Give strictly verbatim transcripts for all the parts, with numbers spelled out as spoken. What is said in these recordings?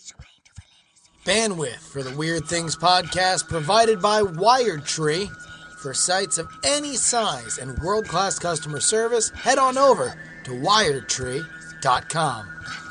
Bandwidth for the Weird Things podcast provided by WiredTree. For sites of any size and world-class customer service, head on over to wired tree dot com.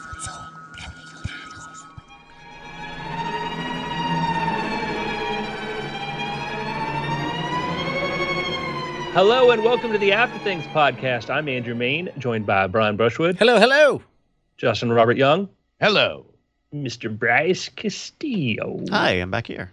Hello and welcome to the After Things podcast. I'm Andrew Main, joined by Brian Brushwood. Hello, hello. Justin Robert Young. Hello. Mister Bryce Castillo. Hi, I'm back here.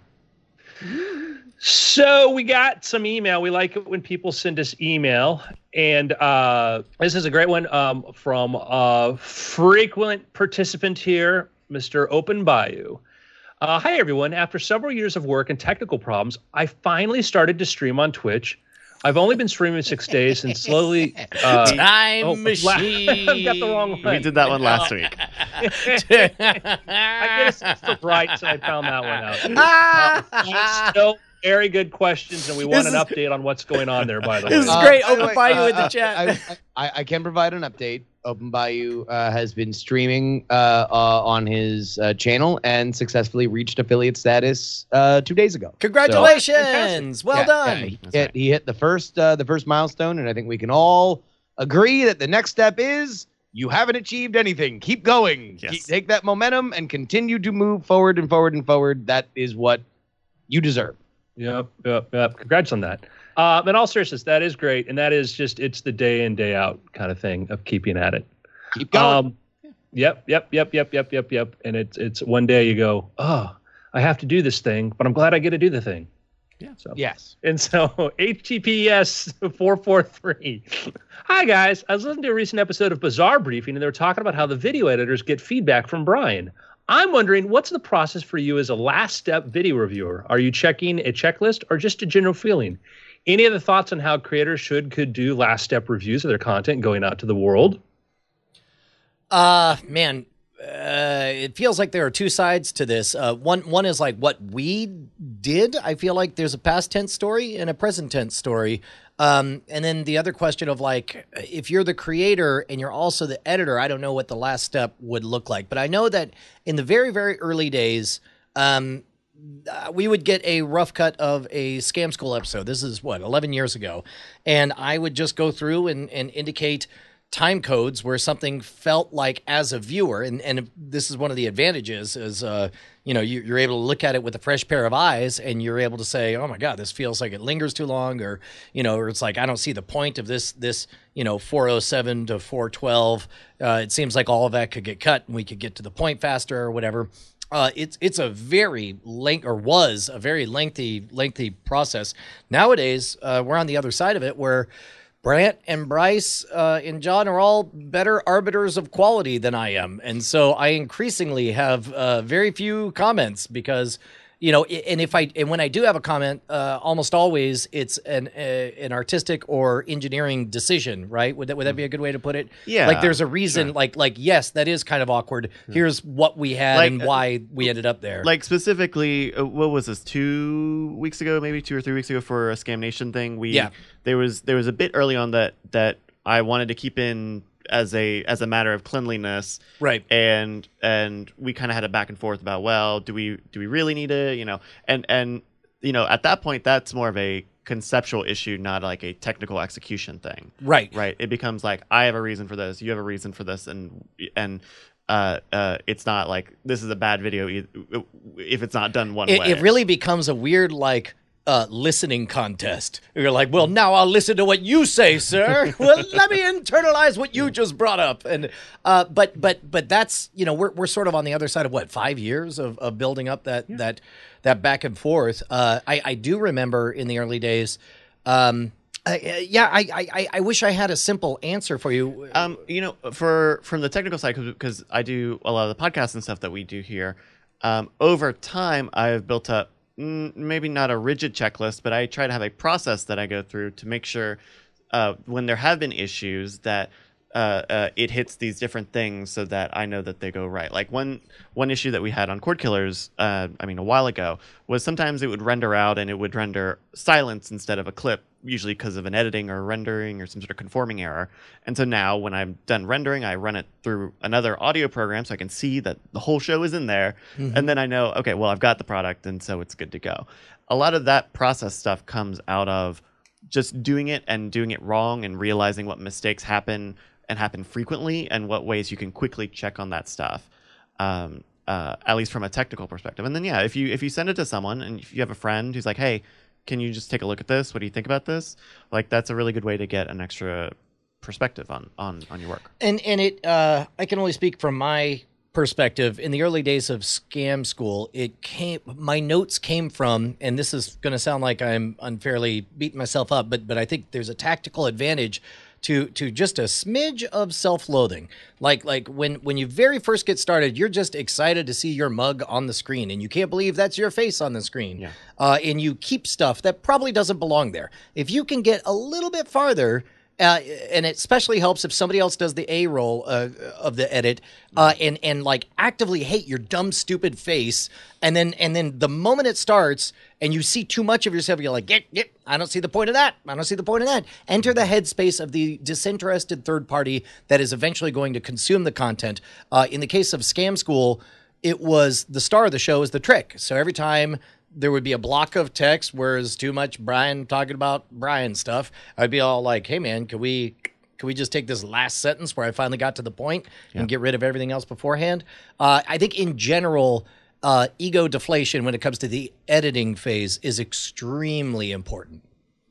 So we got some email. We like it when people send us email. And uh, this is a great one um, from a frequent participant here, Mister Open Bayou. Uh, Hi, everyone. After several years of work and technical problems, I finally started to stream on Twitch. I've only been streaming six days and slowly... Uh, Time oh, machine. I got the wrong one. We did that one last week. I guess it's the right, so I found that one out. Uh, still very good questions, and we want This an is- update on what's going on there, by the way. This is Uh, great. by the Open way, Bayou uh, in the uh, chat. I, I, I can provide an update. Open Bayou uh, has been streaming uh, uh, on his uh, channel and successfully reached affiliate status uh, two days ago. Congratulations. So, well Yeah, done. yeah, he, That's hit, right. he hit the first uh, the first milestone, and I think we can all agree that the next step is you haven't achieved anything. Keep going. Yes. Keep, take that momentum and continue to move forward and forward and forward. That is what you deserve. Yep, yep, yep. Congrats on that. Um, in all seriousness, that is great, and that is just, it's the day in, day out kind of thing of keeping at it. Keep going. Um, yep, yep, yep, yep, yep, yep, yep. And it's it's one day you go, oh, I have to do this thing, but I'm glad I get to do the thing. Yeah. So yes. And so H T T P S four forty-three. Hi guys, I was listening to a recent episode of Bizarre Briefing, and they were talking about how the video editors get feedback from Brian. I'm wondering, what's the process for you as a last step video reviewer? Are you checking a checklist or just a general feeling? Any other thoughts on how creators should could do last step reviews of their content going out to the world? Uh, man, uh, it feels like there are two sides to this. Uh, one, one is like what we did. I feel like there's a past tense story and a present tense story. Um, and then the other question of like, if you're the creator and you're also the editor, I don't know what the last step would look like, but I know that in the very, very early days, um, uh, we would get a rough cut of a Scam School episode. This is what, eleven years ago. And I would just go through and, and indicate time codes where something felt like as a viewer, and, and this is one of the advantages is, uh, you know, you, you're able to look at it with a fresh pair of eyes and you're able to say, oh my God, this feels like it lingers too long, or, you know, or it's like, I don't see the point of this, this, you know, four oh seven to four twelve. Uh, it seems like all of that could get cut and we could get to the point faster or whatever. Uh, it's it's a very length or was a very lengthy lengthy process. Nowadays, uh, we're on the other side of it where Brant and Bryce uh, and John are all better arbiters of quality than I am, and so I increasingly have uh, very few comments because, you know, and if I and when I do have a comment, uh, almost always it's an uh, an artistic or engineering decision, right? Would that would that be a good way to put it? Yeah, like there's a reason, sure. like like yes, that is kind of awkward. Here's what we had Like, and why we ended up there. Like specifically, uh, what was this? Two weeks ago, maybe two or three weeks ago, for a Scam Nation thing. We Yeah. there was there was a bit early on that that I wanted to keep in as a as a matter of cleanliness, right? And and we kind of had a back and forth about, well, do we do we really need it? You know, and and you know, at that point, that's more of a conceptual issue, not like a technical execution thing. Right. Right. It becomes like, I have a reason for this, you have a reason for this, and and uh, uh, it's not like this is a bad video e- if it's not done one It, way. it really becomes a weird like uh, listening contest. You're like, well, now I'll listen to what you say, sir. Well, let me internalize what you just brought up. And uh, but but but that's, you know, we're we're sort of on the other side of what, five years of, of building up that Yeah. that that back and forth. Uh, I I do remember in the early days. Um, uh, yeah, I, I I wish I had a simple answer for you. Um, you know, for from the technical side, because I do a lot of the podcasts and stuff that we do here. Um, over time, I've built up mm, maybe not a rigid checklist, but I try to have a process that I go through to make sure uh, when there have been issues that uh, uh, it hits these different things so that I know that they go right. Like one one issue that we had on Cord Killers, uh, I mean, a while ago, was sometimes it would render out and it would render silence instead of a clip usually because of an editing or rendering or some sort of conforming error. And so now when I'm done rendering, I run it through another audio program so I can see that the whole show is in there. Mm-hmm. And then I know, okay, well, I've got the product, and so it's good to go. A lot of that process stuff comes out of just doing it and doing it wrong and realizing what mistakes happen and happen frequently and what ways you can quickly check on that stuff. Um, uh, at least from a technical perspective. And then, yeah, if you if you send it to someone and if you have a friend who's like, hey, can you just take a look at this? What do you think about this? Like, that's a really good way to get an extra perspective on on, on your work. And and it, uh, I can only speak from my perspective. In the early days of Scam School, it came, my notes came from, and this is going to sound like I'm unfairly beating myself up, but but I think there's a tactical advantage to to just a smidge of self-loathing. Like like when when you very first get started, you're just excited to see your mug on the screen, and you can't believe that's your face on the screen. Yeah. Uh, and you keep stuff that probably doesn't belong there. If you can get a little bit farther, uh, and it especially helps if somebody else does the A roll uh, of the edit, uh, and and like actively hate your dumb stupid face, and then and then the moment it starts and you see too much of yourself, you're like, get, get, I don't see the point of that. I don't see the point of that. Enter the headspace of the disinterested third party that is eventually going to consume the content. Uh, in the case of Scam School, it was the star of the show is the trick. So every time there would be a block of text where it's too much Brian talking about Brian stuff, I'd be all like, hey man, can we can we just take this last sentence where I finally got to the point and yeah. get rid of everything else beforehand? Uh, I think in general, uh, ego deflation when it comes to the editing phase is extremely important.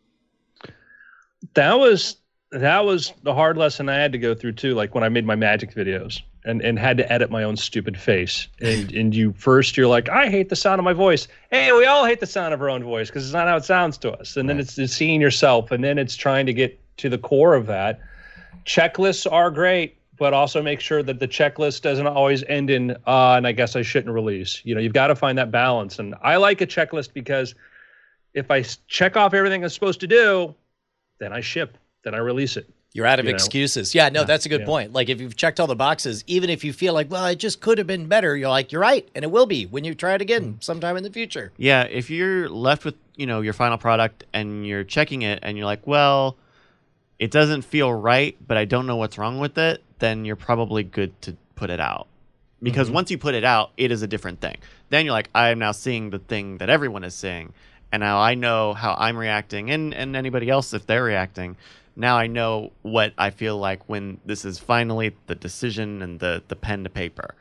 That was that was the hard lesson I had to go through too. Like when I made my magic videos and, and had to edit my own stupid face. And and you first you're like, I hate the sound of my voice. Hey, we all hate the sound of our own voice because it's not how it sounds to us. And right. then it's, it's seeing yourself, and then it's trying to get to the core of that. Checklists are great, but also make sure that the checklist doesn't always end in, uh, and I guess I shouldn't release. You know, you've got to find that balance. And I like a checklist because if I check off everything I'm supposed to do, then I ship, then I release it. You're out of you excuses. Know? Yeah, no, yeah, that's a good yeah. point. Like if you've checked all the boxes, even if you feel like, well, it just could have been better, you're like, you're right. And it will be when you try it again sometime in the future. Yeah, if you're left with, you know, your final product and you're checking it and you're like, well, it doesn't feel right, but I don't know what's wrong with it, then you're probably good to put it out. Because mm-hmm. once you put it out, it is a different thing. Then you're like, I am now seeing the thing that everyone is seeing. And now I know how I'm reacting, and, and anybody else if they're reacting. Now I know what I feel like when this is finally the decision and the, the pen to paper.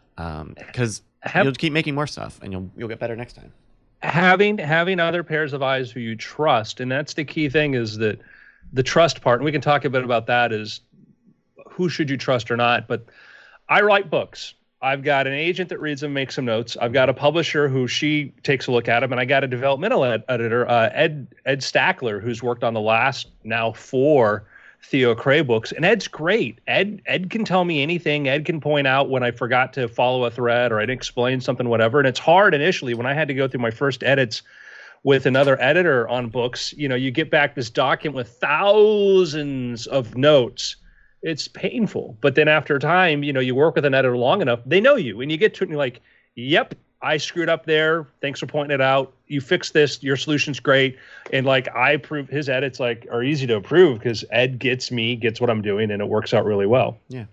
Because um, you'll keep making more stuff, and you'll you'll get better next time. Having having other pairs of eyes who you trust, and that's the key thing, is that the trust part, and we can talk a bit about that, is who should you trust or not. But I write books. I've got an agent that reads them, makes some notes. I've got a publisher who she takes a look at them, and I got a developmental ed- editor, uh, Ed Ed Stackler, who's worked on the last now four Theo Cray books, and Ed's great. Ed Ed can tell me anything. Ed can point out when I forgot to follow a thread or I didn't explain something, whatever. And it's hard initially when I had to go through my first edits with another editor on books. You know, you get back this document with thousands of notes. It's painful. But then after a time, you know, you work with an editor long enough, they know you, and you get to it and you're like, yep, I screwed up there. Thanks for pointing it out. You fixed this. Your solution's great. And like, I approve his edits, like, are easy to approve because Ed gets me, gets what I'm doing, and it works out really well. Yeah.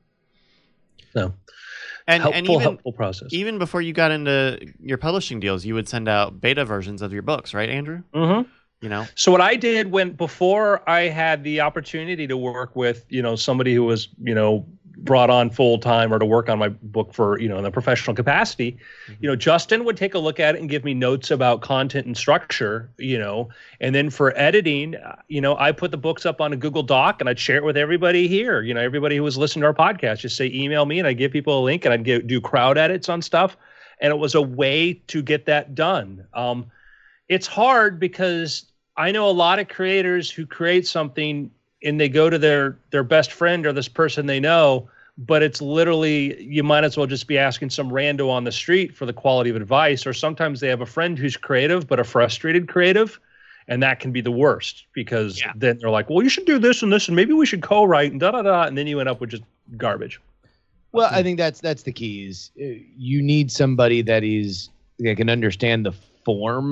So and, helpful, and even, helpful process. Even before you got into your publishing deals, you would send out beta versions of your books, right, Andrew? Mm-hmm. You know, so what I did when before I had the opportunity to work with, you know, somebody who was, you know, brought on full time or to work on my book for, you know, in a professional capacity, mm-hmm. you know, Justin would take a look at it and give me notes about content and structure, you know, and then for editing, you know, I put the books up on a Google Doc and I'd share it with everybody here, you know, everybody who was listening to our podcast, just say, email me, and I'd give people a link, and I'd get, do crowd edits on stuff. And it was a way to get that done. Um, it's hard because I know a lot of creators who create something and they go to their their best friend or this person they know, but it's literally, you might as well just be asking some rando on the street for the quality of advice. Or sometimes they have a friend who's creative, but a frustrated creative. And that can be the worst because yeah. then they're like, well, you should do this and this, and maybe we should co-write and da da da. And then you end up with just garbage. Well, I think that's that's the key is uh, you need somebody that is that can understand the form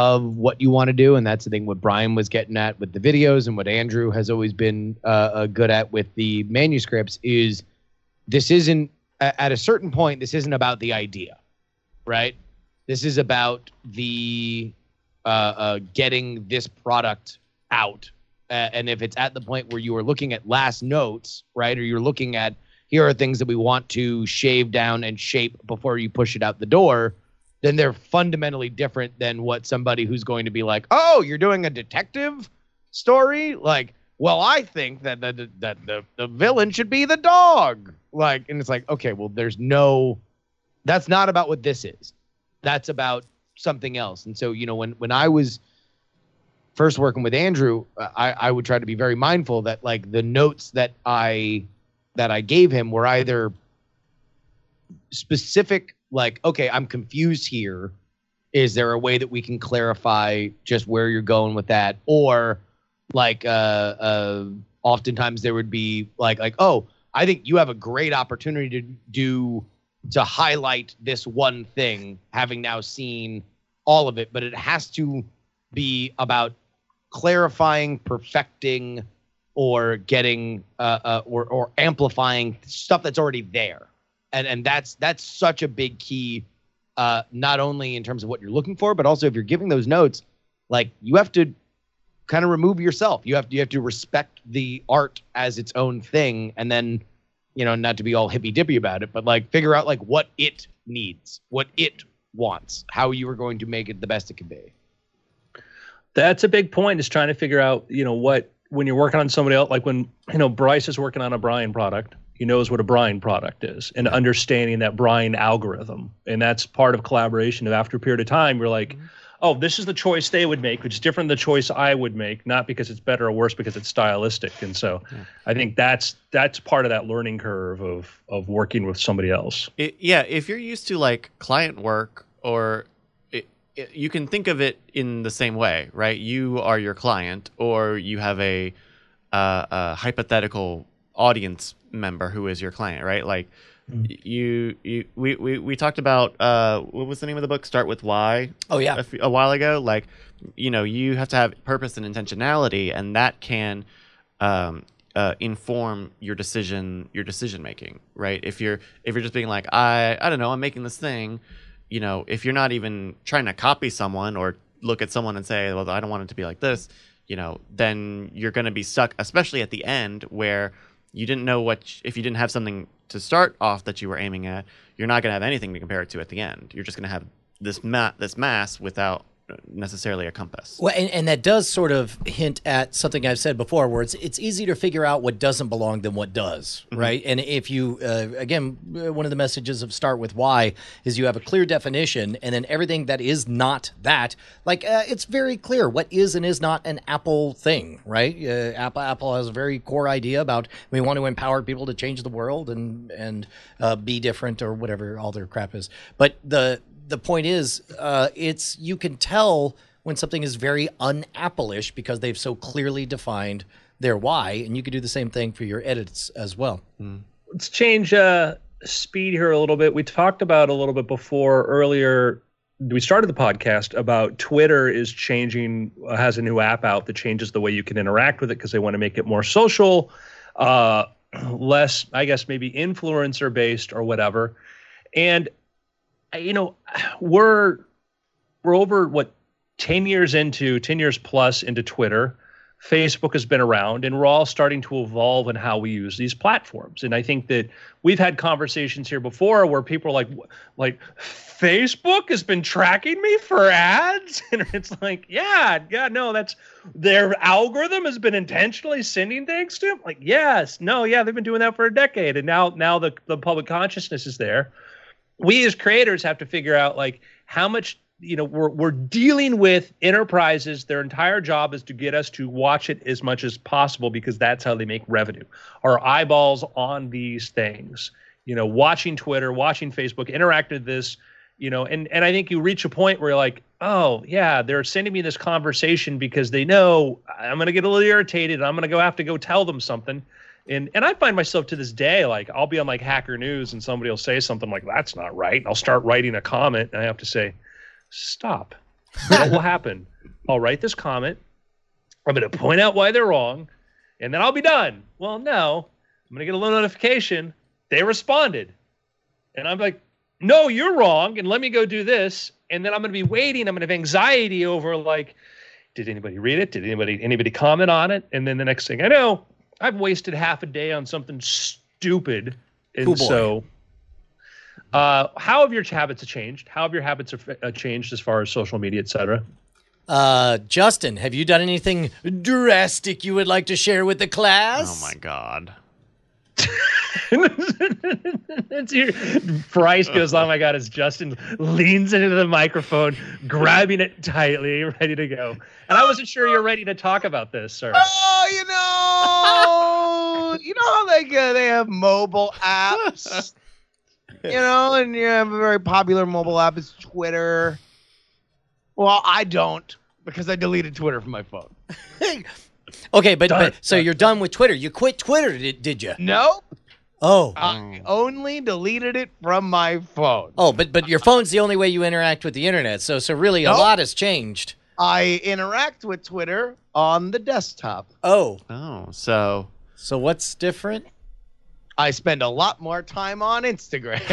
of what you want to do. And that's the thing what Brian was getting at with the videos and what Andrew has always been uh, uh, good at with the manuscripts is this isn't, at a certain point, this isn't about the idea, right? This is about the uh, uh, getting this product out. Uh, and if it's at the point where you are looking at last notes, right, or you're looking at here are things that we want to shave down and shape before you push it out the door, then they're fundamentally different than what somebody who's going to be like, oh, you're doing a detective story? Like, well, I think that the, that the, the villain should be the dog. Like, and it's like, okay, well, there's no, that's not about what this is. That's about something else. And so, you know, when, when I was first working with Andrew, I, I would try to be very mindful that like the notes that I that I gave him were either specific, like, okay, I'm confused here. Is there a way that we can clarify just where you're going with that? Or like uh, uh, oftentimes there would be like like, oh, I think you have a great opportunity to do to highlight this one thing, having now seen all of it, but it has to be about clarifying, perfecting, or getting uh, uh, or or amplifying stuff that's already there, and and that's that's such a big key, uh, not only in terms of what you're looking for, but also if you're giving those notes, like you have to kind of remove yourself. You have to you have to respect the art as its own thing, and then, you know, not to be all hippy dippy about it, but like figure out like what it needs, what it wants, how you are going to make it the best it can be. That's a big point, is trying to figure out, you know, what, when you're working on somebody else, like when, you know, Bryce is working on a Brian product, he knows what a Brian product is and understanding that Brian algorithm. And that's part of collaboration. And after a period of time, you're like, mm-hmm. oh, this is the choice they would make, which is different than the choice I would make, not because it's better or worse, because it's stylistic. And so yeah. I think that's that's part of that learning curve of of working with somebody else. It, yeah, if you're used to like client work, or it, it, you can think of it in the same way, right? You are your client, or you have a, uh, a hypothetical audience member who is your client, right? Like mm. you, you, we, we, we talked about, uh, what was the name of the book? Start with Why. Oh yeah. A, f- a while ago. Like, you know, you have to have purpose and intentionality, and that can, um, uh, inform your decision, your decision making, right? If you're, if you're just being like, I, I don't know, I'm making this thing, you know, if you're not even trying to copy someone or look at someone and say, well, I don't want it to be like this, you know, then you're going to be stuck, especially at the end where you didn't know what, if you didn't have something to start off that you were aiming at, you're not going to have anything to compare it to at the end. You're just going to have this ma- this mass without necessarily a compass. Well, and, and that does sort of hint at something I've said before, where it's it's easier to figure out what doesn't belong than what does, mm-hmm. right? And if you, uh, again, one of the messages of Start With Why is you have a clear definition, and then everything that is not that, like uh, it's very clear what is and is not an Apple thing, right? Uh, Apple Apple has a very core idea about we want to empower people to change the world and and uh, be different or whatever all their crap is. But the The point is, uh, it's you can tell when something is very un-Apple-ish because they've so clearly defined their why, and you can do the same thing for your edits as well. Mm. Let's change uh, speed here a little bit. We talked about a little bit before earlier. We started the podcast about Twitter is changing, uh, has a new app out that changes the way you can interact with it because they want to make it more social, uh, less, I guess, maybe influencer-based or whatever. And you know, we're we're over what ten years into ten years plus into Twitter. Facebook has been around, and we're all starting to evolve in how we use these platforms. And I think that we've had conversations here before where people are like, like Facebook has been tracking me for ads, and it's like, yeah, yeah, no, that's their algorithm has been intentionally sending things to them. Like, yes, no, yeah, they've been doing that for a decade, and now now the the public consciousness is there. We as creators have to figure out like how much, you know, we're we're dealing with enterprises. Their entire job is to get us to watch it as much as possible because that's how they make revenue. Our eyeballs on these things, you know, watching Twitter, watching Facebook, interacting with this, you know, and, and I think you reach a point where you're like, oh yeah, they're sending me this conversation because they know I'm going to get a little irritated. I'm going to go have to go tell them something. And and I find myself to this day, like I'll be on like Hacker News and somebody will say something like, that's not right. And I'll start writing a comment and I have to say, stop. what will happen? I'll write this comment. I'm going to point out why they're wrong, and then I'll be done. Well, no. I'm going to get a little notification. They responded. And I'm like, no, you're wrong, and let me go do this. And then I'm going to be waiting. I'm going to have anxiety over, like, did anybody read it? Did anybody anybody comment on it? And then the next thing I know, I've wasted half a day on something stupid. And Cool boy. so uh, how have your habits changed? How have your habits uh, changed as far as social media, et cetera? Uh, Justin, have you done anything drastic you would like to share with the class? Oh my god. It's your, Bryce goes, oh my god, as Justin leans into the microphone, grabbing it tightly, ready to go. And I wasn't sure you're ready to talk about this, sir. Oh, you know, you know how like uh, they have mobile apps, you know, and you have a very popular mobile app is Twitter. Well, I don't because I deleted Twitter from my phone. Okay, but, Done. but so you're done with Twitter. You quit Twitter, did, did you? Nope. Oh. I only deleted it from my phone. Oh, but but your phone's the only way you interact with the internet. So so really a Nope. lot has changed. I interact with Twitter on the desktop. Oh. Oh, so So what's different? I spend a lot more time on Instagram.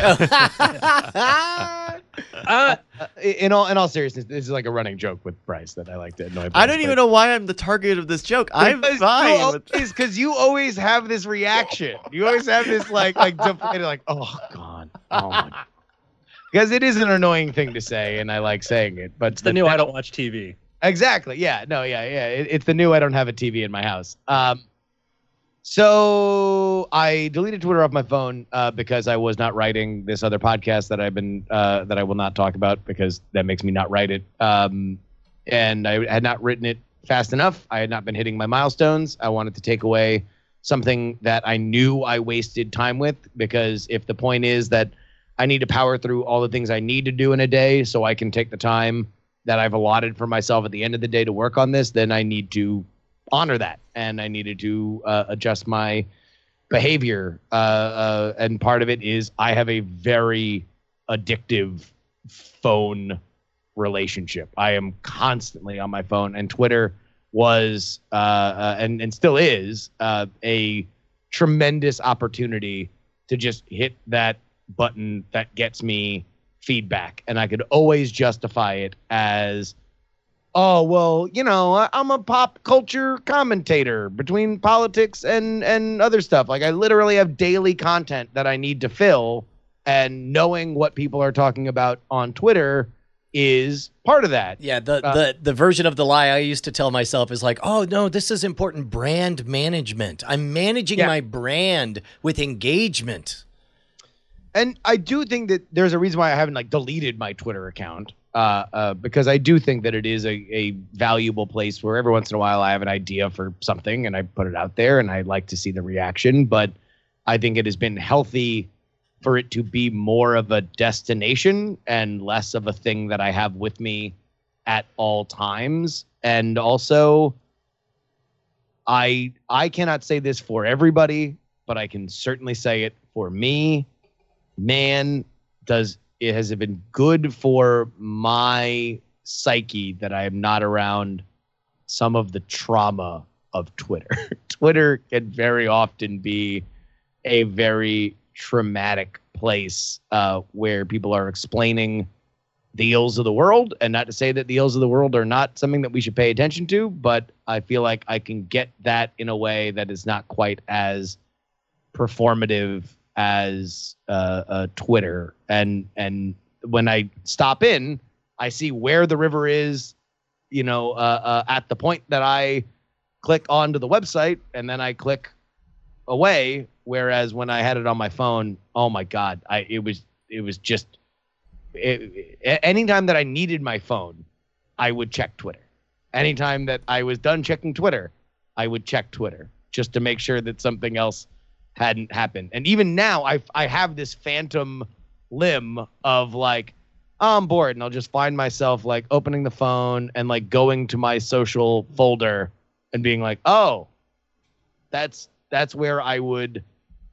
Uh, in all in all seriousness, this is like a running joke with Bryce that I like to annoy. Bryce, I don't even know why I'm the target of this joke. I'm Because fine you with always, because you always have this reaction. You always have this like like deflated, like oh god, oh my. Because it is an annoying thing to say, and I like saying it. But it's the new I don't watch T V. Exactly. Yeah. No. Yeah. Yeah. It, it's the new I don't have a T V in my house. Um. So I deleted Twitter off my phone uh, because I was not writing this other podcast that I've been uh, that I will not talk about because that makes me not write it. Um, and I had not written it fast enough. I had not been hitting my milestones. I wanted to take away something that I knew I wasted time with, because if the point is that I need to power through all the things I need to do in a day so I can take the time that I've allotted for myself at the end of the day to work on this, then I need to honor that, and I needed to uh, adjust my behavior. Uh, uh, and part of it is I have a very addictive phone relationship. I am constantly on my phone, and Twitter was uh, uh, and and still is uh, a tremendous opportunity to just hit that button that gets me feedback, and I could always justify it as, oh, well, you know, I, I'm a pop culture commentator between politics and, and other stuff. Like, I literally have daily content that I need to fill, and knowing what people are talking about on Twitter is part of that. Yeah, the, Uh, the the version of the lie I used to tell myself is like, oh, no, this is important brand management. I'm managing Yeah. my brand with engagement. And I do think that there's a reason why I haven't, like, deleted my Twitter account. Uh, uh, because I do think that it is a, a valuable place where every once in a while I have an idea for something and I put it out there and I like to see the reaction. But I think it has been healthy for it to be more of a destination and less of a thing that I have with me at all times. And also, I I cannot say this for everybody, but I can certainly say it for me. Man, does it has been good for my psyche that I am not around some of the trauma of Twitter. Twitter can very often be a very traumatic place uh, where people are explaining the ills of the world. And not to say that the ills of the world are not something that we should pay attention to, but I feel like I can get that in a way that is not quite as performative as uh, uh, Twitter. And and when I stop in, I see where the river is, you know, uh, uh, at the point that I click onto the website, and then I click away. Whereas when I had it on my phone, oh my God, I it was it was just it, it, anytime that I needed my phone, I would check Twitter. Anytime that I was done checking Twitter, I would check Twitter just to make sure that something else hadn't happened. And even now, I I have this phantom limb of like, oh, I'm bored, and I'll just find myself like opening the phone and like going to my social folder and being like, oh, that's that's where I would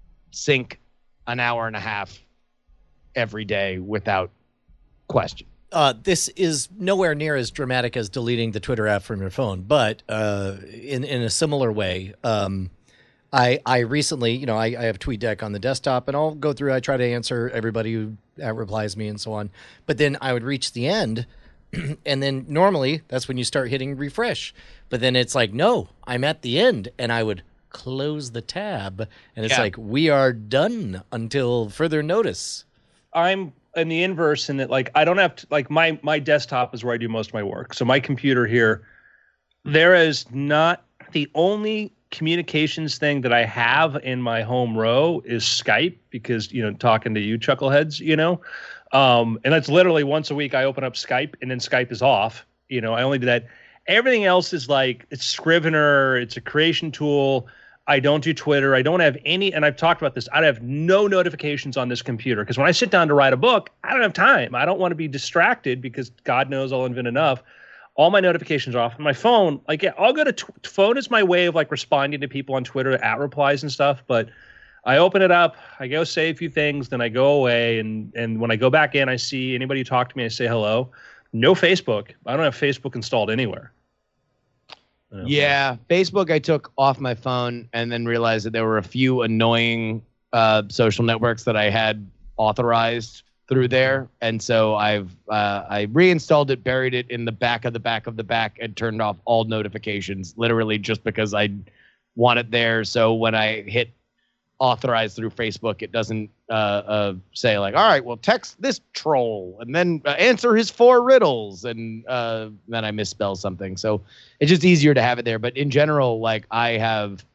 sink an hour and a half every day without question. Uh, this is nowhere near as dramatic as deleting the Twitter app from your phone, but uh, in in a similar way, um, I I recently, you know, I, I have TweetDeck on the desktop, and I'll go through. I try to answer everybody who uh, replies me and so on. But then I would reach the end, and then normally that's when you start hitting refresh. But then it's like, no, I'm at the end, and I would close the tab, and it's Yeah. like, we are done until further notice. I'm in the inverse in that, like, I don't have to, like, my my desktop is where I do most of my work. So my computer here, there is not the only communications thing that I have in my home row is Skype, because, you know, talking to you chuckleheads, you know, um, and that's literally once a week I open up Skype and then Skype is off. You know, I only do that. Everything else is like, it's Scrivener, it's a creation tool. I don't do Twitter. I don't have any, and I've talked about this, I have no notifications on this computer, because when I sit down to write a book, I don't have time. I don't want to be distracted, because God knows I'll invent enough. All my notifications are off. And my phone, like, yeah, I'll go to, tw- phone is my way of like responding to people on Twitter at replies and stuff, but I open it up, I go say a few things, then I go away, and and when I go back in, I see anybody who talked to me, I say hello. No Facebook. I don't have Facebook installed anywhere. Yeah, Facebook I took off my phone and then realized that there were a few annoying uh, social networks that I had authorized through there, and so I've uh, I reinstalled it, buried it in the back of the back of the back, and turned off all notifications, literally just because I want it there. So when I hit authorize through Facebook, it doesn't uh, uh, say like, all right, well, text this troll and then uh, answer his four riddles, and uh, then I misspell something. So it's just easier to have it there. But in general, like I have,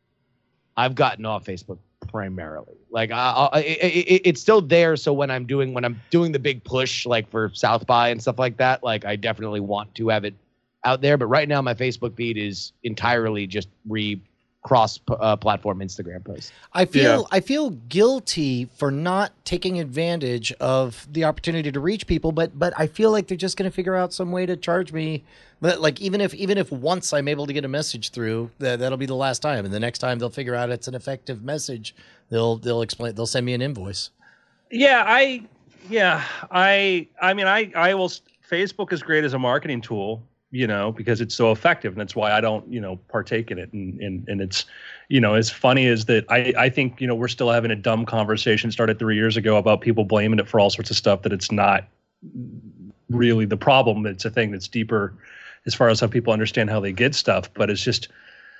I've gotten off Facebook primarily. Like I, I, it, it's still there. So when I'm doing when I'm doing the big push, like for South by and stuff like that, like I definitely want to have it out there. But right now, my Facebook feed is entirely just re. cross uh, platform Instagram posts. I feel Yeah. I feel guilty for not taking advantage of the opportunity to reach people, but but I feel like they're just going to figure out some way to charge me. But like even if even if once I'm able to get a message through, that that'll be the last time, and the next time they'll figure out it's an effective message, they'll they'll explain they'll send me an invoice. Yeah, I yeah, I I mean I I will Facebook is great as a marketing tool, you know, because it's so effective, and that's why I don't, you know, partake in it. And and, and it's, you know, as funny as that, I, I think, you know, we're still having a dumb conversation started three years ago about people blaming it for all sorts of stuff that it's not really the problem. It's a thing that's deeper as far as how people understand how they get stuff. But it's just,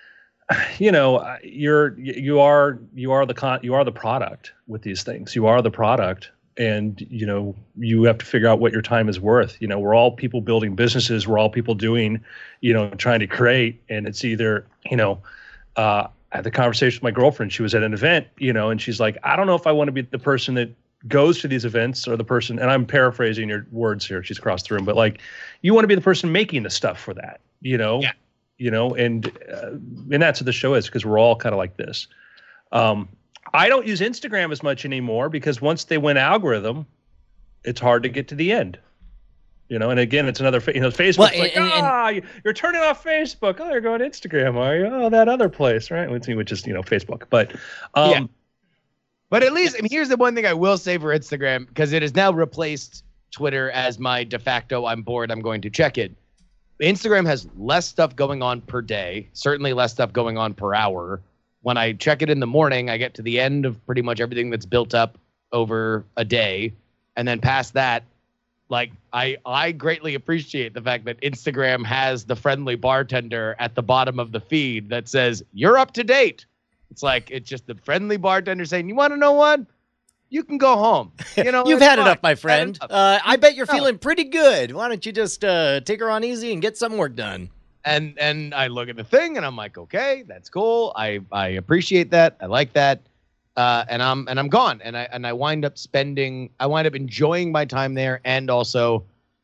you know, you're, you are, you are the con, you are the product with these things. You are the product. And, you know, you have to figure out what your time is worth. You know, we're all people building businesses. We're all people doing, you know, trying to create. And it's either, you know, uh, I had the conversation with my girlfriend. She was at an event, you know, and she's like, I don't know if I want to be the person that goes to these events or the person, and I'm paraphrasing your words here. She's across the room, but like, you want to be the person making the stuff for that, you know, Yeah. you know, and, uh, and that's what the show is, because we're all kind of like this. Um, I don't use Instagram as much anymore, because once they went algorithm, it's hard to get to the end. You know, and again, it's another, you know, Facebook's Well, like, and- and- ah, you- you're turning off Facebook. Oh, you're going to Instagram, are you? Oh, that other place, right? Which which is, you know, Facebook. But, um, Yeah. But at least, and here's the one thing I will say for Instagram, because it has now replaced Twitter as my de facto, I'm bored, I'm going to check it. Instagram has less stuff going on per day, certainly less stuff going on per hour. When I check it in the morning, I get to the end of pretty much everything that's built up over a day. And then past that, like I, I greatly appreciate the fact that Instagram has the friendly bartender at the bottom of the feed that says, you're up to date. It's like, it's just the friendly bartender saying, you want to know what? You can go home. You know, You've it's had fine. enough, my Had friend. enough. Uh, I bet you're No. feeling pretty good. Why don't you just uh, take her on easy and get some work done? And and I look at the thing and I'm like, okay, that's cool. I, I appreciate that. I like that. Uh, and I'm and I'm gone. And I and I wind up spending. I wind up enjoying my time there. And also,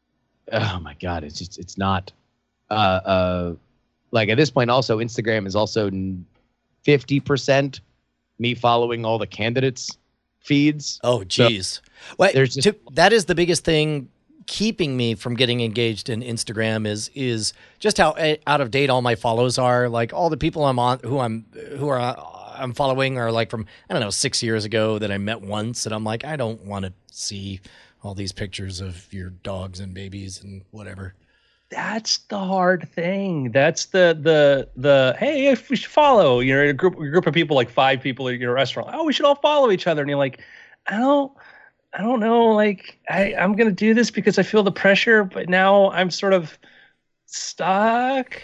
oh my god, it's just it's not. Uh, uh, like at this point, also Instagram is also fifty percent me following all the candidates' feeds. Oh, geez. Well, there's just- to- that is the biggest thing keeping me from getting engaged in Instagram is is just how a- out of date all my follows are. Like all the people I'm on who I'm who are uh, I'm following are like from I don't know six years ago that I met once, and I'm like I don't want to see all these pictures of your dogs and babies and whatever. That's the hard thing. That's the the the hey, if we should follow, you know, a group a group of people, like five people at your restaurant. Oh, we should all follow each other. And you're like, I don't I don't know, like I, I'm gonna do this because I feel the pressure, but now I'm sort of stuck.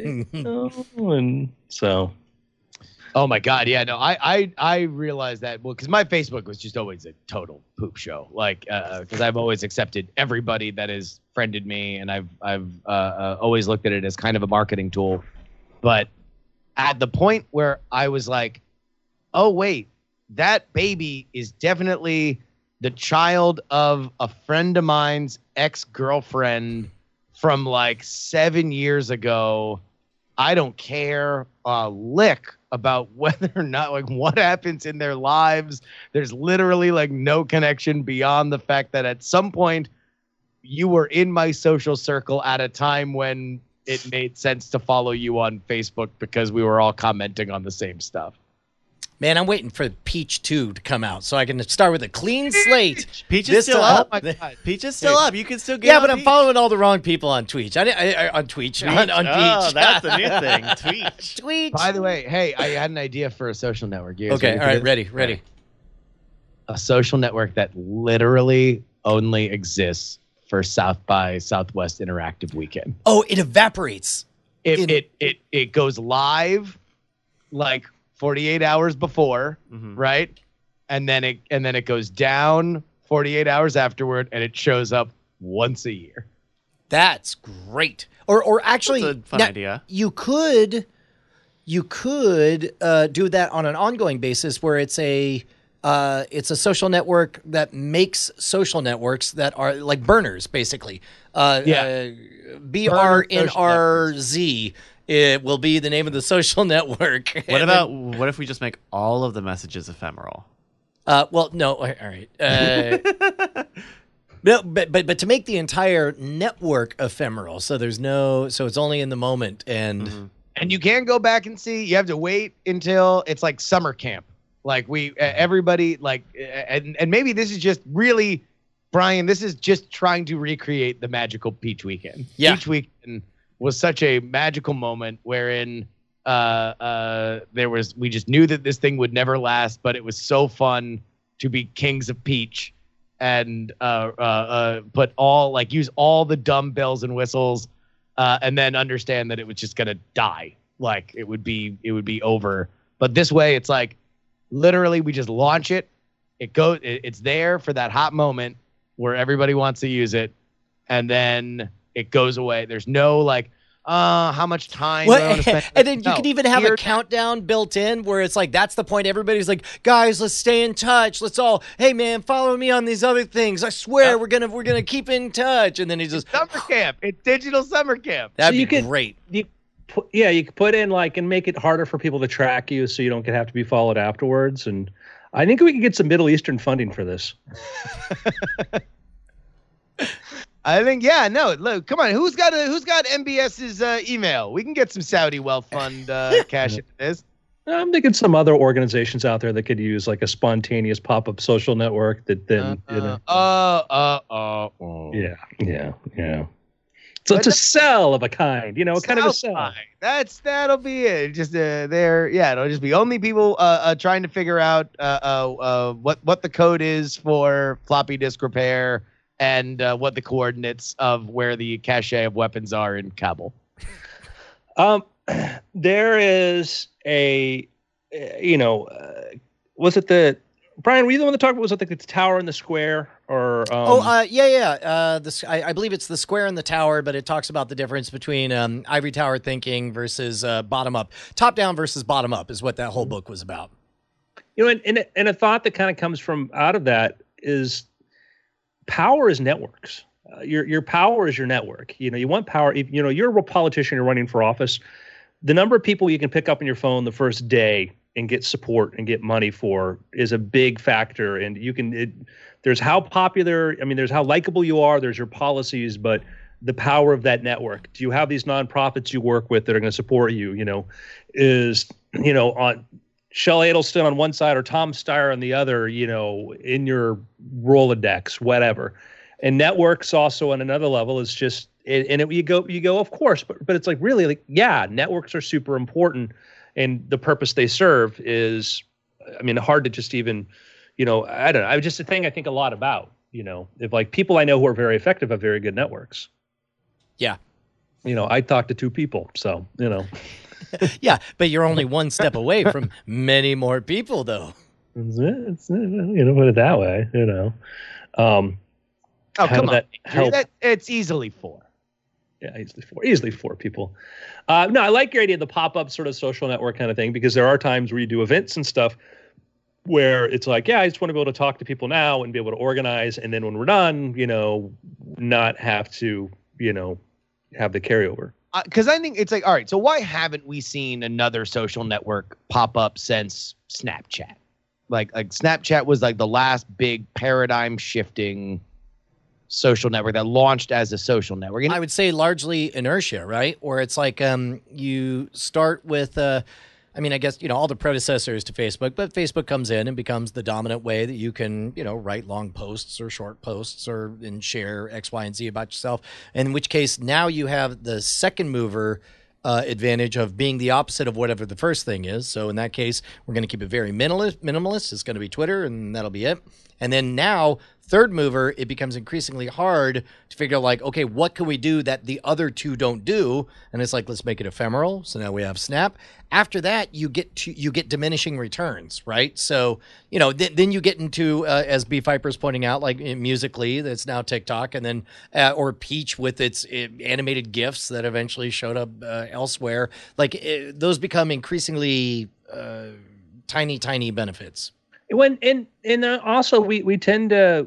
And so Oh my God, yeah, no, I I I realized that well because my Facebook was just always a total poop show, like because uh, I've always accepted everybody that has friended me, and I've I've uh, uh, always looked at it as kind of a marketing tool, but at the point where I was like, oh wait, that baby is definitely the child of a friend of mine's ex-girlfriend from like seven years ago. I don't care a lick about whether or not, like, what happens in their lives. There's literally like no connection beyond the fact that at some point you were in my social circle at a time when it made sense to follow you on Facebook because we were all commenting on the same stuff. Man, I'm waiting for Peach two to come out so I can start with a clean slate. Peach is This still time- up. Oh my God. Peach is still up. You can still get Yeah, on but I'm Peach. following all the wrong people on Twitch. I, I, I on Twitch on, on Oh, Peach. that's the new thing. Tweet. Twitch. By the way, hey, I had an idea for a social network. You guys Okay, ready all for right, this? ready, ready. A social network that literally only exists for South by Southwest Interactive Weekend. Oh, it evaporates. It In- it it it goes live like forty-eight hours before, Mhm. right? And then it and then it goes down forty-eight hours afterward, and it shows up once a year. That's great. Or or actually, That's a fun now, idea. You could you could uh, do that on an ongoing basis where it's a uh, it's a social network that makes social networks that are like burners, basically. Uh, Yeah. uh, B R N R Z. It will be the name of the social network. What And about then- what if we just make all of the messages ephemeral? Uh, well, no. All right. Uh, no, but but but to make the entire network ephemeral, so there's no, so it's only in the moment, and And you can't go back and see. You have to wait until it's like summer camp. Like we, uh, everybody, like, uh, and and maybe this is just really, Brian. This is just trying to recreate the magical Peach Weekend. Yeah. Peach Weekend was such a magical moment wherein uh, uh, there was we just knew that this thing would never last, but it was so fun to be kings of Peach and uh, uh, uh, put all like use all the dumb bells and whistles. Uh, and then understand that it was just gonna die, like it would be, it would be over. But this way, it's like literally we just launch it. It goes, it, it's there for that hot moment where everybody wants to use it, and then it goes away. There's no like, uh, how much time? do I Well, wanna spend? and then you No. could even have Here- a countdown built in where it's like that's the point. Everybody's like, guys, let's stay in touch. Let's all, hey man, follow me on these other things. I swear Yep. we're gonna we're gonna keep in touch. And then he just summer camp. It's digital summer camp. that'd So be you could- great. you put, yeah, you could put in like and make it harder for people to track you, so you don't get have to be followed afterwards. And I think we can get some Middle Eastern funding for this. I think, yeah, no, look, come on, who's got a, who's got MBS's uh, email? We can get some Saudi wealth fund uh, cash into this. I'm thinking some other organizations out there that could use like a spontaneous pop-up social network that then Uh, you know, uh, uh, uh, uh. yeah, yeah, yeah. So But it's a that- sell of a kind, you know, kind of a South sell. by. That's that'll be it. Just uh, there, yeah. It'll just be only people uh, uh trying to figure out uh, uh uh what what the code is for floppy disk repair and uh, what the coordinates of where the cache of weapons are in Kabul. Um, there is a, uh, you know, uh, was it the Brian? Were you the one that talked about was it like the tower and the square or? Um, oh, uh, yeah, yeah. Uh, the, s- I, I believe it's the square and the tower, but it talks about the difference between um, ivory tower thinking versus uh, bottom up, top down versus bottom up is what that whole book was about. you know, and, and and a thought that kind of comes from out of that is power is networks. Uh, your your power is your network. You know, you want power. If, you know, you're a politician, you're running for office. The number of people you can pick up on your phone the first day and get support and get money for is a big factor. And you can, it, there's how popular, I mean, there's how likable you are, there's your policies, but the power of that network. Do you have these nonprofits you work with that are going to support you? You know, is, you know, on Shell Adelson on one side or Tom Steyer on the other, you know, in your Rolodex, whatever. And networks also on another level is just, it, and it, you go, you go, of course, but but it's like really like, yeah, networks are super important, and the purpose they serve is, I mean, hard to just even, you know, I don't know. I just a thing I think a lot about, you know, if like people I know who are very effective have very good networks. Yeah. You know, I talked to two people, so, you know. Yeah, but you're only one step away from many more people, though. It's, it's, you know, put it that way, you know. Um, Oh, how come did on. that help? That, it's easily four. Yeah, easily four. Easily four people. Uh, no, I like your idea of the pop-up sort of social network kind of thing, because there are times where you do events and stuff where it's like, yeah, I just want to be able to talk to people now and be able to organize, and then when we're done, you know, not have to, you know, have the carryover. Because uh, I think it's like, all right, so why haven't we seen another social network pop up since Snapchat? Like, like Snapchat was like the last big paradigm shifting social network that launched as a social network. And I would say largely inertia, right? Where it's like um, you start with, uh, I mean, I guess, you know, all the predecessors to Facebook, but Facebook comes in and becomes the dominant way that you can, you know, write long posts or short posts or and share X, Y, and Z about yourself. In which case now you have the second mover uh, advantage of being the opposite of whatever the first thing is. So in that case, we're going to keep it very minimalist. Minimalist. It's going to be Twitter, and that'll be it. And then now, third mover, it becomes increasingly hard to figure out, like, okay, what can we do that the other two don't do? And it's like, let's make it ephemeral. So now we have Snap. After that, you get to you get diminishing returns, right? So, you know, th- then you get into, uh, as B. Viper's pointing out, like Musical.ly, that's now TikTok, and then, uh, or Peach with its uh, animated GIFs that eventually showed up uh, elsewhere. Like, uh, those become increasingly uh, tiny, tiny benefits. When and and uh, also we we tend to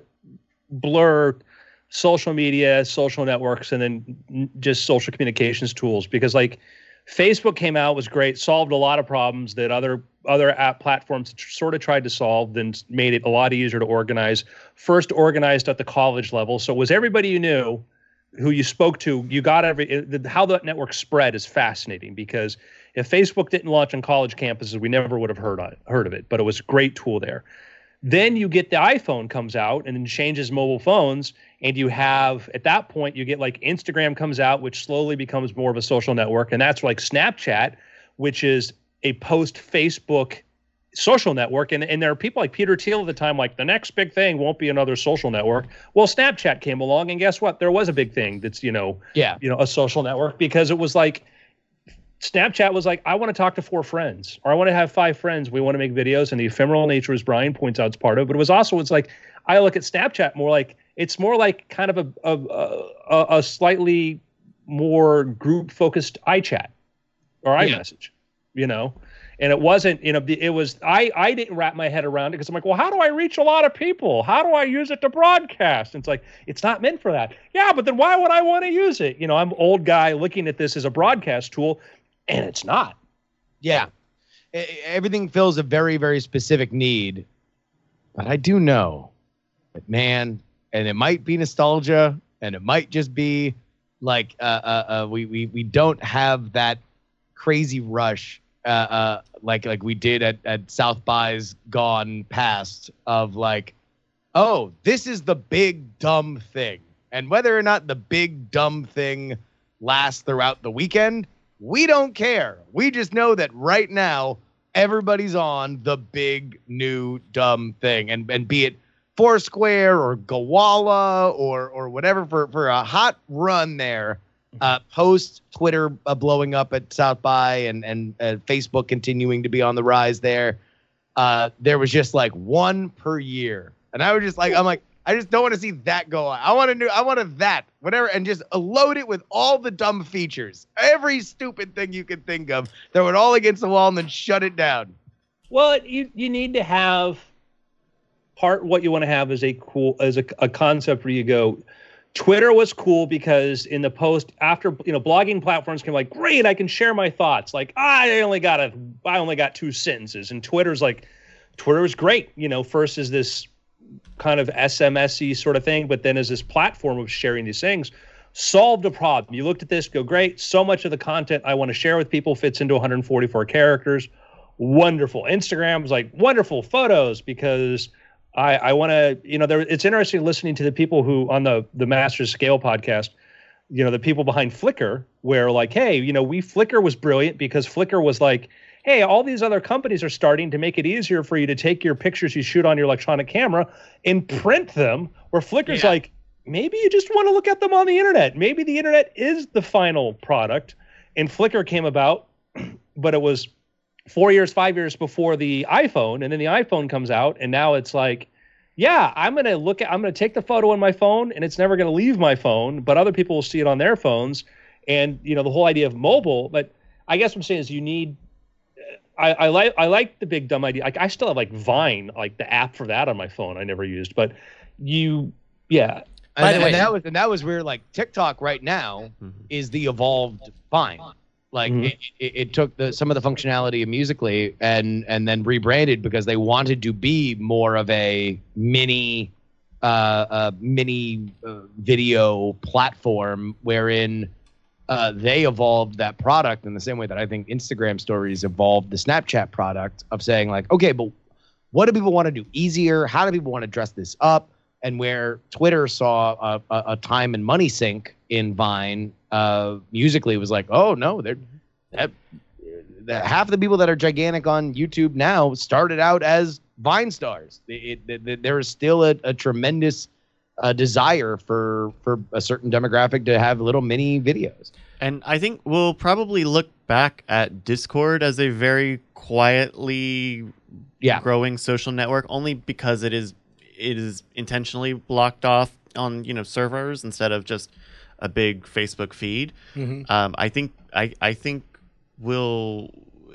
blur social media, social networks, and then just social communications tools, because like Facebook came out, was great, solved a lot of problems that other other app platforms sort of tried to solve, then made it a lot easier to organize. First organized at the college level, so it was everybody you knew, who you spoke to. You got every it, how that network spread is fascinating, because if Facebook didn't launch on college campuses, we never would have heard on, heard of it, but it was a great tool there. Then you get the iPhone comes out and then changes mobile phones, and you have, at that point, you get like Instagram comes out, which slowly becomes more of a social network, and that's like Snapchat, which is a post-Facebook social network. And, and there are people like Peter Thiel at the time, like, the next big thing won't be another social network. Well, Snapchat came along, and guess what? There was a big thing that's, you know, yeah, you know, a social network, because it was like, Snapchat was like, I want to talk to four friends, or I want to have five friends. We want to make videos, and the ephemeral nature, as Brian points out, is part of it. But it was also, it's like, I look at Snapchat more like, it's more like kind of a a, a, a slightly more group focused iChat or iMessage, yeah. you know? And it wasn't, you know, it was, I, I didn't wrap my head around it, because I'm like, well, how do I reach a lot of people? How do I use it to broadcast? And it's like, it's not meant for that. Yeah, but then why would I want to use it? You know, I'm an old guy looking at this as a broadcast tool, and it's not. Yeah. Everything fills a very, very specific need. But I do know that, man, and it might be nostalgia, and it might just be like uh, uh, uh, we, we, we don't have that crazy rush uh, uh, like like we did at, at South by's gone past of like, oh, this is the big dumb thing. And whether or not the big dumb thing lasts throughout the weekend, we don't care. We just know that right now, everybody's on the big new dumb thing. And and be it Foursquare or Gowalla or or whatever, for, for a hot run there, uh, post Twitter uh, blowing up at South by and, and uh, Facebook continuing to be on the rise there, uh, there was just like one per year. And I was just like, I'm like, I just don't want to see that go on. I want to do, I wanted that, whatever, and just load it with all the dumb features. Every stupid thing you could think of, throw it all against the wall and then shut it down. Well, you you need to have part, what you want to have is a cool, as a, a concept where you go, Twitter was cool because in the post after, you know, blogging platforms came like, great, I can share my thoughts. Like, I only got a, I only got two sentences. And Twitter's like, Twitter is great. You know, first is this kind of S M S-y sort of thing, but then as this platform of sharing these things, solved a problem. You looked at this, go, great, so much of the content I want to share with people fits into one hundred forty-four characters. wonderful. Instagram's like wonderful photos because I, I want to, you know, there, it's interesting listening to the people who on the, the Masters Scale podcast, you know, the people behind Flickr where like, hey, you know, we Flickr was brilliant because Flickr was like, hey, all these other companies are starting to make it easier for you to take your pictures you shoot on your electronic camera and print them, where Flickr's Yeah. like, maybe you just want to look at them on the internet. Maybe the internet is the final product. And Flickr came about, but it was four years, five years before the iPhone. And then the iPhone comes out, and now it's like, yeah, I'm going to look at, I'm going to take the photo on my phone, and it's never going to leave my phone, but other people will see it on their phones. And, you know, the whole idea of mobile, but I guess what I'm saying is you need, I, I like I like the big dumb idea. Like I still have like Vine, like the app for that on my phone. I never used, but you, yeah. By and, the way- and that was and that was where like TikTok right now Mhm. is the evolved Vine. Like Mhm. it, it, it took the some of the functionality of Musical.ly and and then rebranded because they wanted to be more of a mini uh, uh mini uh, video platform wherein uh, they evolved that product in the same way that I think Instagram stories evolved the Snapchat product of saying like, okay, but what do people want to do easier? How do people want to dress this up? And where Twitter saw a, a, a time and money sink in Vine, uh, Musical.ly was like, oh no, they're that, that half the people that are gigantic on YouTube now started out as Vine stars. It, it, it, there is still a, a tremendous uh, desire for for a certain demographic to have little mini videos. And I think we'll probably look back at Discord as a very quietly Yeah. growing social network, only because it is it is intentionally blocked off on, you know, servers instead of just a big Facebook feed. Mhm. Um, I think I I think we'll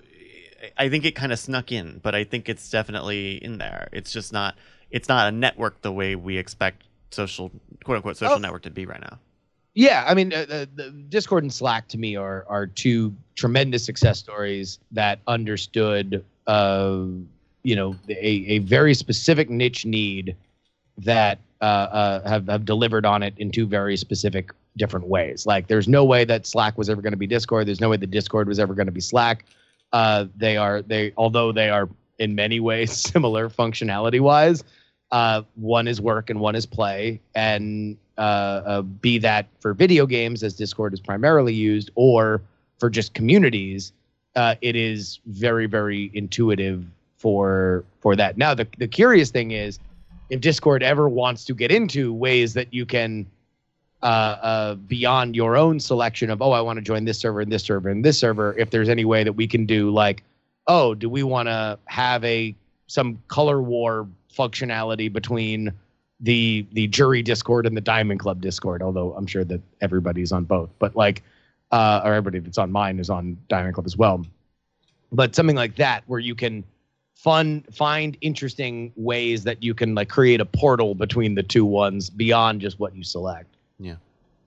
I think it kind of snuck in, but I think it's definitely in there. It's just not it's not a network the way we expect social quote unquote social Oh. network to be right now. Yeah, I mean, uh, the, the Discord and Slack to me are are two tremendous success stories that understood, uh, you know, a, a very specific niche need that uh, uh, have have delivered on it in two very specific different ways. Like, there's no way that Slack was ever going to be Discord. There's no way that Discord was ever going to be Slack. Uh, they are they although they are in many ways similar functionality wise. Uh, one is work and one is play, and uh, uh, be that for video games, as Discord is primarily used, or for just communities, uh, it is very, very intuitive for for that. Now, the the curious thing is, if Discord ever wants to get into ways that you can, uh, uh, beyond your own selection of, oh, I want to join this server and this server and this server, if there's any way that we can do like, oh, do we want to have a some color war functionality between the the jury Discord and the Diamond Club Discord, although I'm sure that everybody's on both, but like uh or everybody that's on mine is on Diamond Club as well. But something like that where you can fun find interesting ways that you can like create a portal between the two ones beyond just what you select. Yeah.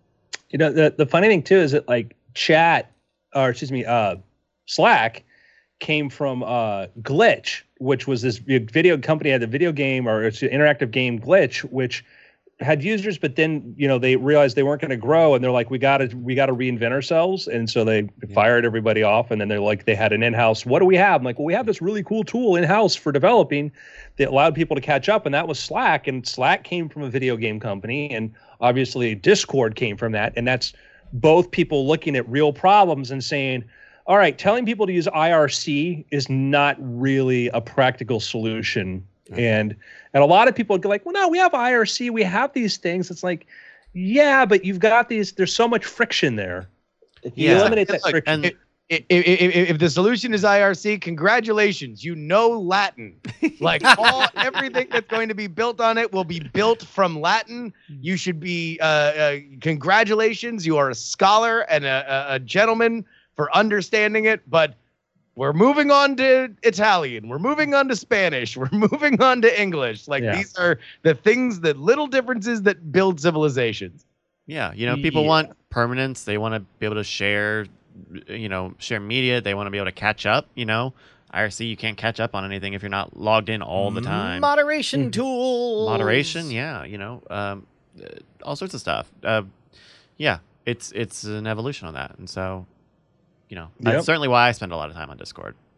You know, the, the funny thing too is that like chat or excuse me, uh, Slack came from uh, Glitch, which was this video company had a video game or it's an interactive game Glitch, which had users, but then you know they realized they weren't going to grow, and they're like, we got to we got to reinvent ourselves, and so they yeah. fired everybody off, and then they're like, they had an in-house. What do we have? I'm like, well, we have this really cool tool in-house for developing that allowed people to catch up, and that was Slack, and Slack came from a video game company, and obviously Discord came from that, and that's both people looking at real problems and saying, all right, telling people to use I R C is not really a practical solution. Mm-hmm. And and a lot of people go like, well, no, we have I R C. We have these things. It's like, yeah, but you've got these. There's so much friction there. If you Yeah. eliminate that Look, friction. and- If, if, if the solution is I R C, congratulations, you know Latin. Like all everything that's going to be built on it will be built from Latin. You should be uh, uh, congratulations, you are a scholar and a, a, a gentleman for understanding it. But we're moving on to Italian. We're moving on to Spanish. We're moving on to English. Like Yeah. these are the things, the little differences that build civilizations. Yeah, you know, people Yeah. want permanence. They want to be able to share, you know, share media. They want to be able to catch up, you know. I R C, you can't catch up on anything if you're not logged in all the time. Moderation tools. Moderation, yeah, you know, um, uh, all sorts of stuff. Uh, yeah, it's it's an evolution on that. And so, you know, Yep. that's certainly why I spend a lot of time on Discord.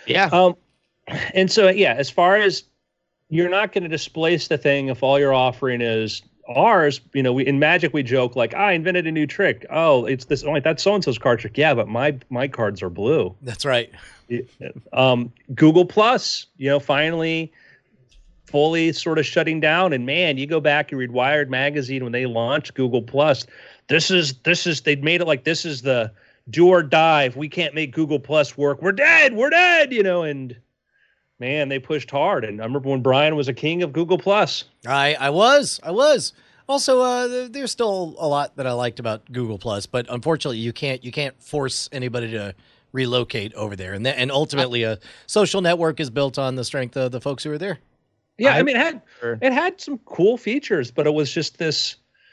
Yeah. Um, and so yeah, as far as you're not going to displace the thing if all you're offering is ours. You know, we in Magic we joke like, I invented a new trick. Oh, it's this. Oh, that's so and so's card trick. Yeah, but my my cards are blue. That's right. Um, Google Plus, you know, finally fully sort of shutting down. And man, you go back and read Wired magazine when they launched Google Plus. This is this is they made it like this is the do or die. If we can't make Google Plus work, we're dead. We're dead. You know, and man, they pushed hard. And I remember when Brian was a king of Google Plus. I I was I was also uh, there's still a lot that I liked about Google Plus, but unfortunately you can't you can't force anybody to relocate over there, and th- and ultimately a social network is built on the strength of the folks who are there. Yeah, I, I mean, it had sure. it had some cool features, but it was just this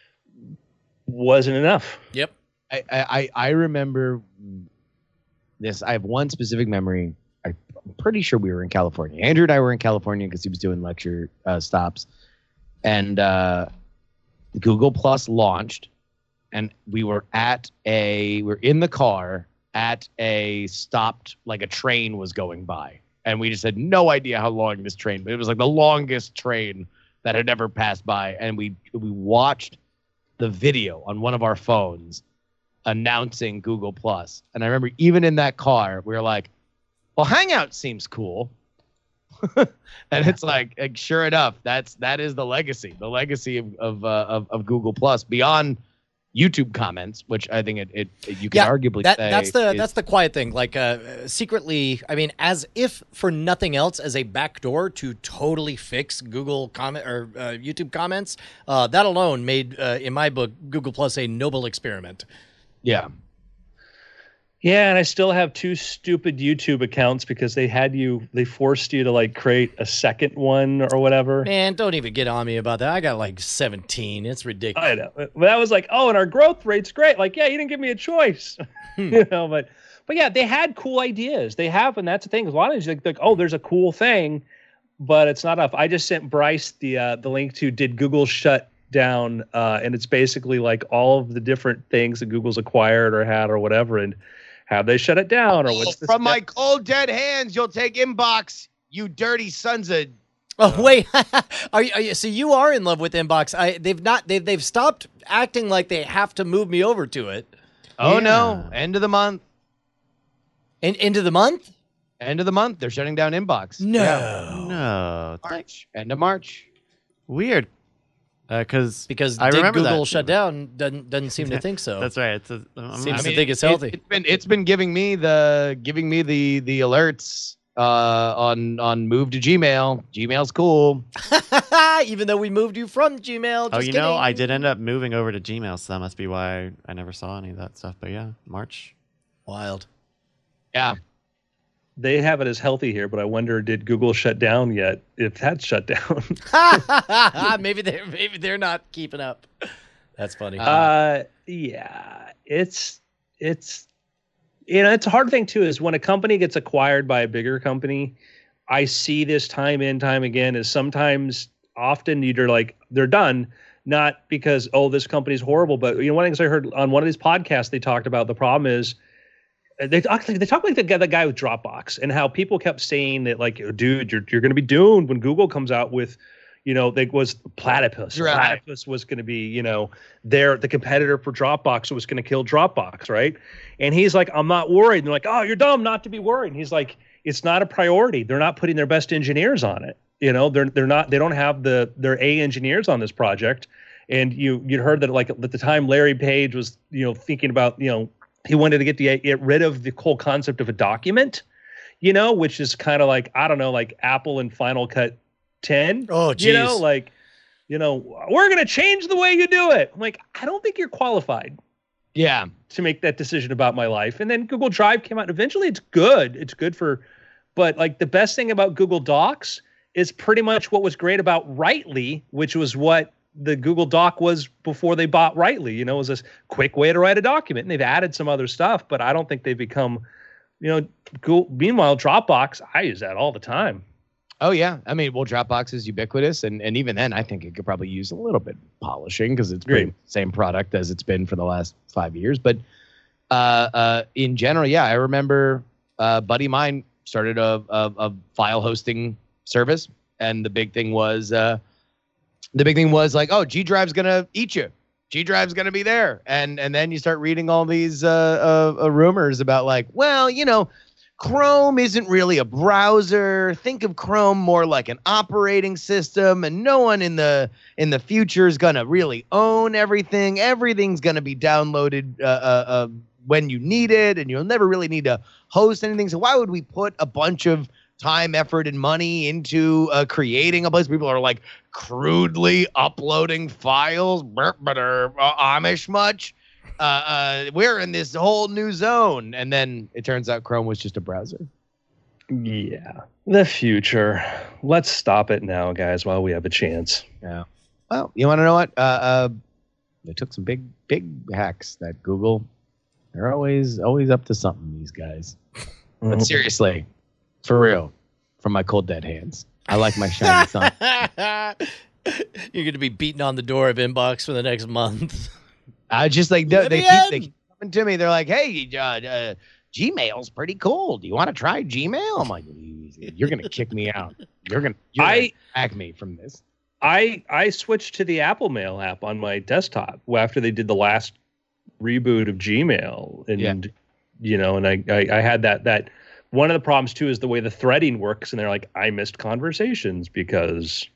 wasn't enough. Yep. I, I, I remember this. I have one specific memory. I'm pretty sure we were in California. Andrew and I were in California because he was doing lecture uh, stops. And uh, Google Plus launched. And we were at a, we we're in the car at a stopped, like a train was going by. And we just had no idea how long this train, but it was like the longest train that had ever passed by. And we we watched the video on one of our phones announcing Google Plus. And I remember even in that car, we were like, well, Hangout seems cool. And it's like, like, sure enough, that's that is the legacy, the legacy of of uh, of, of Google Plus beyond YouTube comments, which I think it, it, it you can Yeah, arguably that, say that's the is, that's the quiet thing. Like uh, secretly, I mean, as if for nothing else, as a backdoor to totally fix Google comment or uh, YouTube comments. Uh, that alone made, uh, in my book, Google Plus a noble experiment. yeah. Yeah, and I still have two stupid YouTube accounts because they had you, they forced you to like create a second one or whatever. Man, don't even get on me about that. I got like seventeen. It's ridiculous. I know, but that was like, oh, and our growth rate's great. Like, yeah, you didn't give me a choice, you know. But, but yeah, they had cool ideas. They have, and that's the thing. A lot of times, like, like, oh, there's a cool thing, but it's not enough. I just sent Bryce the uh, the link to did Google shut down, uh, and it's basically like all of the different things that Google's acquired or had or whatever, and have they shut it down or Oh, what's the from step- my cold dead hands, you'll take Inbox, you dirty sons of. Oh wait, are you, are you? So you are in love with Inbox? I they've not they've they've stopped acting like they have to move me over to it. Oh Yeah. no! End of the month. In, into the month? End of the month. They're shutting down Inbox. No. Yeah. No, March. End of March. weird. Because Because I did remember Google that. shut down? Doesn't doesn't seem to think so. That's right. It's a, I'm Seems not- to think it's it- healthy. It's been it's been giving me the giving me the the alerts uh, on on move to Gmail. Gmail's cool. Even though we moved you from Gmail. oh, just you know, kidding. I did end up moving over to Gmail, so that must be why I never saw any of that stuff. But yeah, March. Wild. Yeah. They have it as healthy here, but I wonder, did Google shut down yet? If that's shut down, maybe they're maybe they're not keeping up. That's funny. uh, yeah, it's it's you know, it's a hard thing too. Is when a company gets acquired by a bigger company, I see this time in time again. Is sometimes often you're like they're done, not because oh this company's horrible, but you know one of the things I heard on one of these podcasts they talked about the problem is. They talk like they talk like the guy, the guy with Dropbox and how people kept saying that like, dude, you're you're going to be doomed when Google comes out with, you know, they was Platypus. Right. Platypus was going to be, you know, their the competitor for Dropbox was going to kill Dropbox, right? And he's like, I'm not worried. And they're like, oh, you're dumb not to be worried. And he's like, it's not a priority. They're not putting their best engineers on it. You know, they're they're not they don't have the their A engineers on this project. And you you'd heard that like at the time Larry Page was, you know, thinking about, you know. He wanted to get the get rid of the whole concept of a document, you know, which is kind of like, I don't know, like Apple and Final Cut ten. Oh, you know, geez. like, you know, we're going to change the way you do it. I'm like, I don't think you're qualified Yeah. to make that decision about my life. And then Google Drive came out. Eventually, it's good. It's good for, but like the best thing about Google Docs is pretty much what was great about Writely, which was what the Google Doc was before they bought Writely. You know, it was this quick way to write a document. And they've added some other stuff, but I don't think they've become, you know, Google. Meanwhile, Dropbox, I use that all the time. Oh yeah. I mean, well, Dropbox is ubiquitous, and and even then, I think it could probably use a little bit of polishing because it's pretty Great. same product as it's been for the last five years. But uh, uh, in general, yeah, I remember uh, buddy of mine started a, a, a file hosting service. And the big thing was, uh, the big thing was like, oh, G Drive's going to eat you. G Drive's going to be there. And and then you start reading all these uh, uh, uh, rumors about like, well, you know, Chrome isn't really a browser. Think of Chrome more like an operating system, and no one in the in the future is going to really own everything. Everything's going to be downloaded uh, uh, uh, when you need it, and you'll never really need to host anything. So why would we put a bunch of time, effort, and money into uh, creating a place? People are like crudely uploading files. Burp, butter, uh, Amish much? Uh, uh, we're in this whole new zone. And then it turns out Chrome was just a browser. Yeah. The future. Let's stop it now, guys, while we have a chance. Yeah. Well, you want to know what? Uh, uh, they took some big, big hacks that Google. They're always, always up to something, these guys. But seriously, for real, from my cold dead hands, I like my shiny sun. You're going to be beating on the door of Inbox for the next month. I just like they, Let they me keep, in. they keep coming to me. They're like, "Hey, uh, uh, Gmail's pretty cool. Do you want to try Gmail?" I'm like, "You're gonna kick me out. You're gonna, you're I- gonna hack me from this." I I switched to the Apple Mail app on my desktop after they did the last reboot of Gmail, and Yeah. you know, and I, I I had that that one of the problems too is the way the threading works, and they're like, I missed conversations because,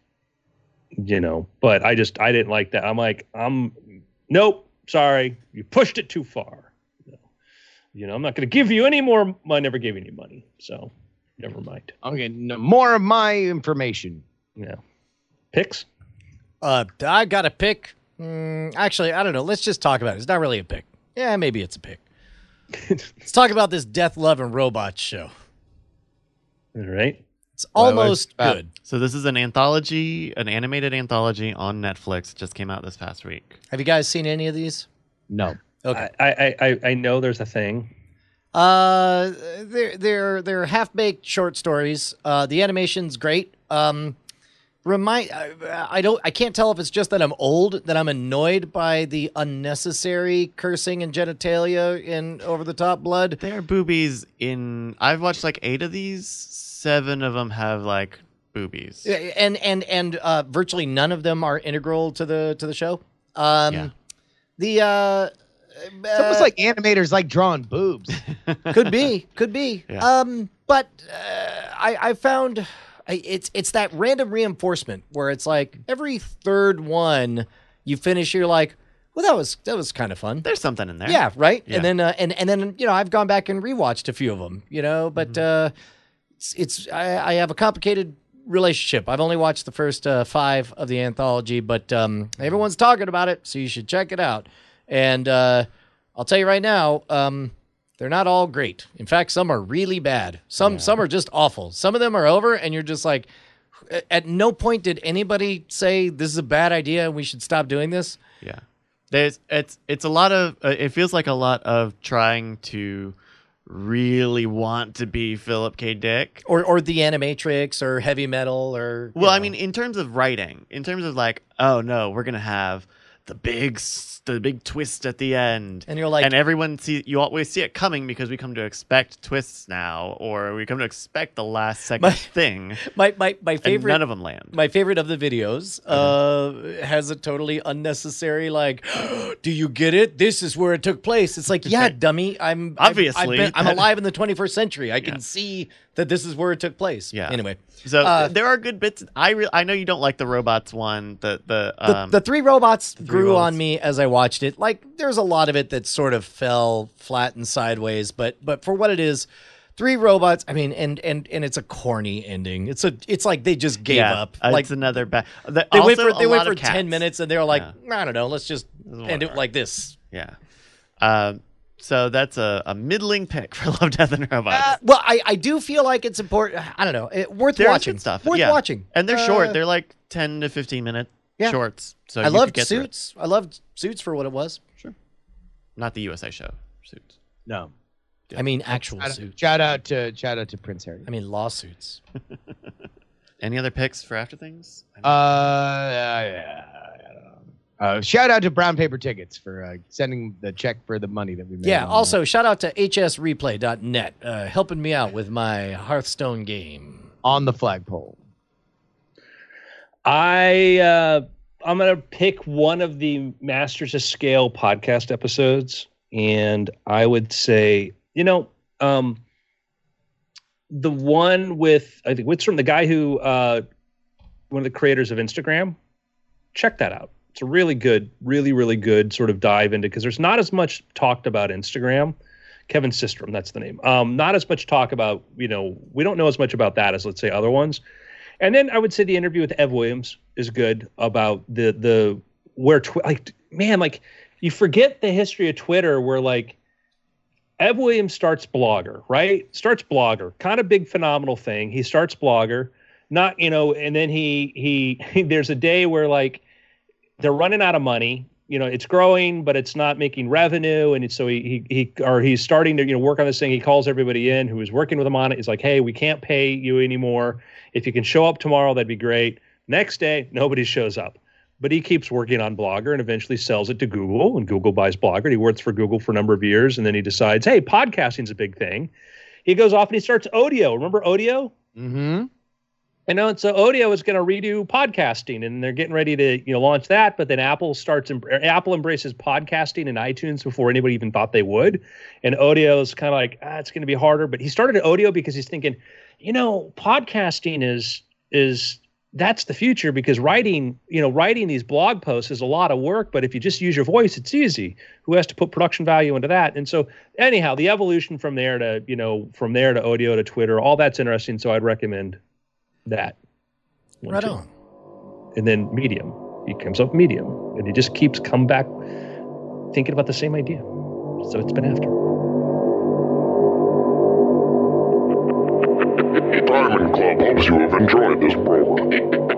you know, but I just I didn't like that. I'm like, I'm nope, sorry, you pushed it too far. You know, you know I'm not going to give you any more. I never gave you any money, so never mind. Okay, no, more of my information. Yeah, picks. Uh, I got a pick. Mm, actually, I don't know. Let's just talk about it. It's not really a pick. Yeah, maybe it's a pick. Let's talk about this Death, Love, and Robots show. All right. It's almost uh, good. So this is an anthology, an animated anthology on Netflix. It just came out this past week. Have you guys seen any of these? No. Okay. I, I, I, I know there's a thing. Uh, they're they're they're half baked short stories. Uh, the animation's great. Um, remind I, I don't I can't tell if it's just that I'm old, that I'm annoyed by the unnecessary cursing and genitalia in over the top blood. There are boobies in. I've watched like eight of these. Seven of them have like boobies. and and and uh, virtually none of them are integral to the to the show. Um, Yeah. The uh, It's almost like animators like drawing boobs. could be, could be. Yeah. Um, but uh, I I found I, it's it's that random reinforcement where it's like every third one you finish, you're like, well, that was that was kind of fun. There's something in there. Yeah, right. Yeah. And then uh, and and then you know I've gone back and rewatched a few of them, you know, but Mm-hmm. uh, it's, it's I, I have a complicated relationship. I've only watched the first uh, five of the anthology, but um, everyone's talking about it, so you should check it out. And uh, I'll tell you right now, um, they're not all great. In fact, some are really bad. Some some are just awful. Some of them are over, and you're just like, at no point did anybody say this is a bad idea and we should stop doing this. Yeah. There's it's it's a lot of uh, it feels like a lot of trying to really want to be Philip K. Dick. Or or the Animatrix or Heavy Metal or you Well, I know. mean, in terms of writing, in terms of like, oh no, we're gonna have the big s- the big twist at the end, And you're like- and everyone see you always see it coming because we come to expect twists now, or we come to expect the last second My- thing, my my my and favorite none of them land. my favorite of the videos uh, has a totally unnecessary like, do you get it? This is where it took place. It's like, yeah, dummy. I'm I've- Obviously, I've been, I'm that- alive in the twenty-first century. I can Yeah. see that this is where it took place. Yeah. Anyway, So Uh, there are good bits. I re- I know you don't like the robots one. The the the, um, the three robots three grew robots. on me as I watched it. Like, there's a lot of it that sort of fell flat and sideways, but but for what it is, three robots. I mean, and and and it's a corny ending. It's a it's like they just gave yeah, up. uh, Like it's another bad. The, they wait also for they a wait lot for of ten cats. minutes and they're like, Yeah. I don't know, let's just end it Whatever. like this. Yeah. Um. So that's a, a middling pick for Love, Death, and Robots. Uh, well, I, I do feel like it's important. I don't know. It, worth There's watching. good stuff. Worth yeah. watching. And they're Uh, short. They're like ten to fifteen minute Yeah. shorts. So I you could loved get through it. Suits. I loved Suits for what it was. Not the U S A show. Suits. No. I mean, actual Shout, suits. shout out to shout out to Prince Harry. I mean, lawsuits. Any other picks for After Things? Uh, yeah, yeah, I don't know. Uh, shout out to Brown Paper Tickets for uh, sending the check for the money that we made. Yeah, on also, shout out to H S replay dot net, uh, helping me out with my Hearthstone game. On the flagpole. I uh, I'm gonna pick one of the Masters of Scale podcast episodes, and I would say, you know, um, the one with I think what's from the guy who uh, one of the creators of Instagram. Check that out. It's a really good, really, really good sort of dive into, because there's not as much talked about Instagram. Kevin Systrom, that's the name. Um, not as much talk about, you know, we don't know as much about that as, let's say, other ones. And then I would say the interview with Ev Williams is good about the, the where, tw- like, man, like, you forget the history of Twitter where, like, Ev Williams starts Blogger, right? Starts Blogger, kind of big, phenomenal thing. He starts Blogger, not, you know, and then he, he, there's a day where, like, they're running out of money. You know, it's growing, but it's not making revenue. And it's, so he, he, he, or he's starting to, you know, work on this thing. He calls everybody in who was working with him on it. He's like, hey, we can't pay you anymore. If you can show up tomorrow, that'd be great. Next day, nobody shows up, but he keeps working on Blogger and eventually sells it to Google, and Google buys Blogger. And he works for Google for a number of years. And then he decides, hey, podcasting's a big thing. He goes off and he starts Odeo. Remember Odeo? Mm-hmm. And now, so Odeo is going to redo podcasting, and they're getting ready to, you know, launch that. But then Apple starts, Apple embraces podcasting in iTunes before anybody even thought they would. And Odeo is kind of like, ah, it's going to be harder. But he started Odeo because he's thinking, you know, podcasting is is that's the future, because writing, you know, writing these blog posts is a lot of work. But if you just use your voice, it's easy. Who has to put production value into that? And so, anyhow, the evolution from there to, you know, from there to Odeo to Twitter, all that's interesting. So I'd recommend that. One, Right two. on. And then Medium. He comes up with Medium, and he just keeps coming back thinking about the same idea. So it's been after. Diamond Club hopes you have enjoyed this program.